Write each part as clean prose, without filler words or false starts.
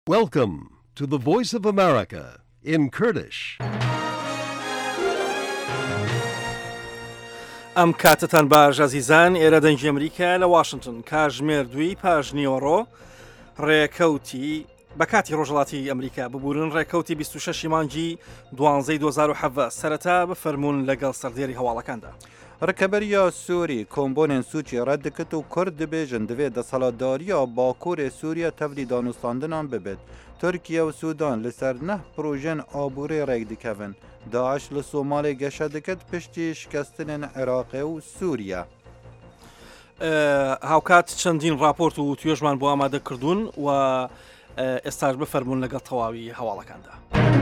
Welcome to the Voice of America in Kurdish. ئەم کاتتان باش ئازیزان، ئێرە دەنگی ئەمریکا لە واشنگتن کاژمێر 2 پاژنیۆڕۆ ڕێکەوتی بە کاتی ڕۆژهەڵاتی ئەمریکا ببورن ڕێکەوتی 26 مانگی 12 2007 سەرەتا بە فەرمونون لەگەڵ سەردێری هەواڵەکاندا. ڕکەبەریا سووری کۆمبۆنێن سوچی ڕەتدەکرد و کورد دەبێژن دەوێت دەسەڵاتداریە باکوورێ سووریا تەفلی دانوستاندنان ببێت. تورکیا و سوودان لەسەر نەح پرۆژەن ئابوورێ ڕێک دەکەون. داعش لە سۆمالێ گەشە دەکرد پشتی شکستنên عێراقێ و سووریا. هاوکات چەندین راپۆرت و توێژمان بۆ ئامادەکردوون و ئێستاش بفەرمونون لەگەڵ تەواوی هەواڵەکاندا.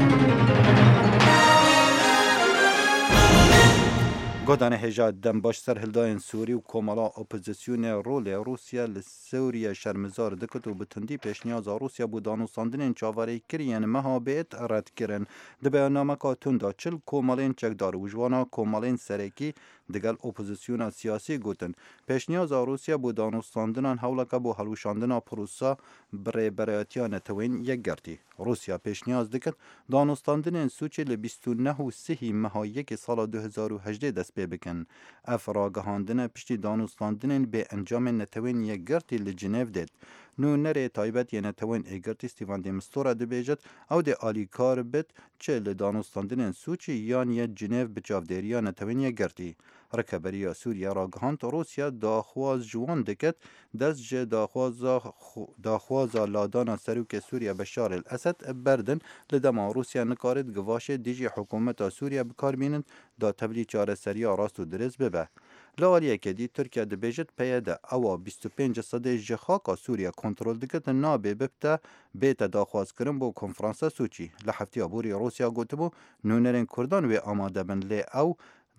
گۆدانە هێژات دەم باش سەر هەلدایەن سووری و کۆمەڵا ئۆپۆزیسیۆنێ ڕۆلێ رووسیا لە سووریا شەرمزار دەکرد و بتندی پێشنیازا رووسیا بۆ دانوستاندنên چاوەڕێکردنیان مەها بێت ڕەتکردن. di beyannameka tunda çil komalên çekdar û ji wana komalên serekî digel opozisyona siyasî gotin. Pêşniyaza Rûsya bû danûstandinan hewleka bo helwişandina pirûsa birêberatiya netewên yekgertî. Rûsya pêşniyaz dikir danûstandinên Sûçê li 29 meha yekê sala 2018 dest pê bikin. Ev ragihandine piştî danûstandinên bê encamên netewên yekgertî li Cinêv dêt. Nûnerê taybet yê netewên êgirtî Stîvan de Mistura dibêjit ew dê alîkar bit çi li danûstandinên Sûçî yan yê Cinêv bi çavdêriya netewên yekgertî. Rêkeberiya Sûriya ragihand Rûsya daxwaz ji wan dikir dest ji daxwaza ladana serokê Sûriya Beşar el-Esed berdin li dema Rûsya nikarit givaşê dijî hikûmeta Sûriya bikarbînin da tevlî çareseriya rast û dirêz bibe. Li aliyekê dî Tirkiye dibêjit peyê de ewa 25 sedê ji xaka Sûriya kontrol dikirin nabê bibte bête daxwazkirin bo konferansa Sûçî. Li heftiya borî Rûsya gotibû nûnerên Kurdan wê amade bin lê ew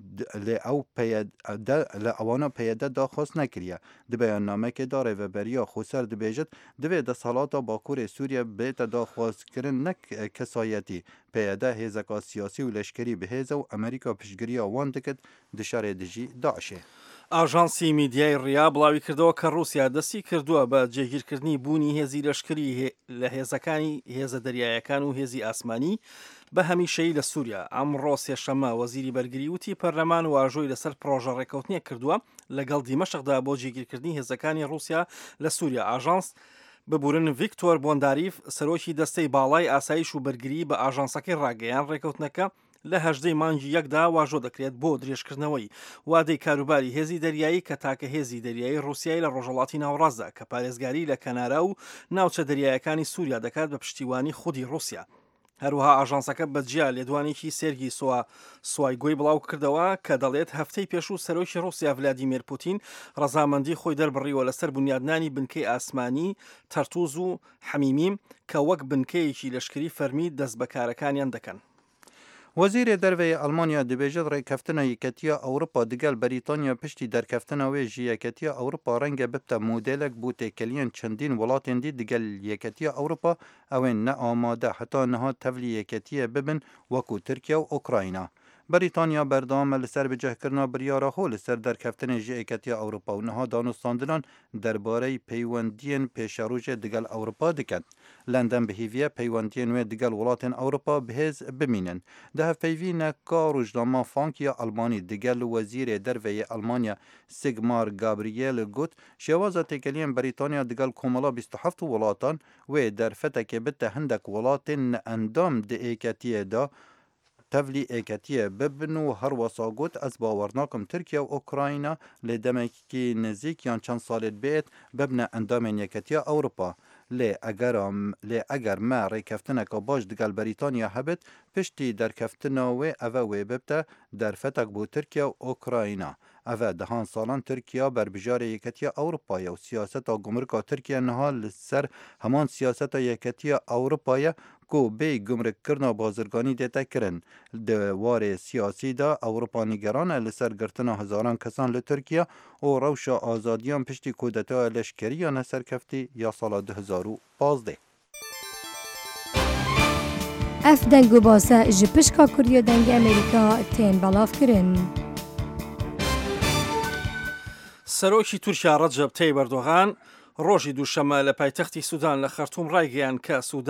li ewana peyede daxwaz nekiriye. Di beyannamekê da rêveberiya Xweser dibêjit divê desthilatê Bakurê Sûriye bête daxwazkirin ne kesayetî. Peyede hêzeka siyasî û leşkerî bihêze û Amerîka piştgiriya wan dikir di şerê dijî Daişê. ئاژانسی میدیای ڕیا بڵاوی کردەوە کە رووسیا دەستی کردووە بە جێگیرکردنی بوونی هێزی لەشکری لە هێزەکانی هێزە دەریایەکان و هێزی ئاسمانی بە هەمیشەیی لە سووریا. ئەمڕۆ سێشەممە وەزیری بەرگری وتی پەرلەمان و ئاژۆی لەسەر پرۆژە ڕێکەوتنیە کردووە لەگەڵ دیمەشقدا بۆ جێگیرکردنی هێزەکانی رووسیا لە سووریا. ئاژانس ببورن ڤیکتۆر بۆنداریف سەرۆکی دەستەی باڵای ئاسایش و بەرگری بە ئاژانسەکەی ڕاگەیان ڕێکەوتنەکە لە 18 مانگی یەکدا واژۆ دەکرێت بۆ درێژکردنەوەی وادەی کاروباری هێزی دەریایی کە تاکە هێزی دەریایی رووسیای لە ڕۆژهەڵاتی ناوەڕاستدا کە پارێزگاری لە کەنارا و ناوچە دەریایەکانی سووریا دەکات بە پشتیوانی خودی رووسیا. هەروەها ئاژانسەکە بەجیا لێدوانێکی سێرگی سوایگۆی بڵاو کردەوە کە دەڵێت هەفتەی پێشوو سەرۆکی رووسیا ڤلادیمیر پوتین ڕەزامەندی خۆی دەربڕیوە لەسەر بنیادنانی بنکەی ئاسمانی تەرتوز و حەمیمیم کە وەک بنکەیەکی لەشکری فەرمی دەست بەکارەکانیان دەکەن. وەزیرê derveyê Almanya dibêjit rêkeftina Yeketiya Ewropa digel Brîtanya piştî derkeftina wê ji Yeketiya Ewropa renge bibte modelek bû têkeliyên çendîn welatên dî digel Yeketiya Ewropa ew ên neamade heta niha tevlî Yeketiyê bibin wekû Tirkiye û Ukrayna. Brîtanya berdewam e li ser bicehkirina biryara xwe li ser derkeftinê ji Yeketiya Ewropa û niha danûstandinan derbareyî peywendiyên pêşerûjê digel Ewropa dikin. London bihêviye peywendiyên wê digel welatên Ewropa bihêz bimînin. Di hevpeyvîneka rojnama Frankiya Almanî digel wezîrê derveyê Almanya Sigmar Gabriel got şêwaza têkeliyên Brîtanya digel komela 27 welatan wê derfetekê bite hindek welatên neendam di êketiyê da tevlî êketiyê bibin û her wesa got ez bawer nakim Tirkiye û Ukrayna lê demekî nêzik yan çend salê bêt bibne endamên Yeketiya Ewropa. Lê eger me rêkeftineka baş digel Brîtanya hebit piştî derkeftina wê ev wê bibte derfetek bû Tirkiye û Ukrayna. Ev dehan salan Tirkiya berbijarê Yeketiya Ewropayê û siyaseta gumrika Tirkiye niha li ser heman siyaseta Yeketiya Ewropayê ku bê gumrikkirina bazirganî dête kirin. Di warê siyasî de Ewropa nîgeran e li ser girtina hezaran kesan li Tirkiye û rewşa azadiyan piştî kûdetaya leşkeriya neserkeftî ya sala 2015. Ev deng û base ji pişka Kuriya dengê Amerîka tên belavkirin. سەرۆکی تورکیا ڕەجەب تەیب ئەردۆغان ڕۆژی دووشەمە لە پایتەختی سوودان لە خەرتوم ڕایگەیاند کە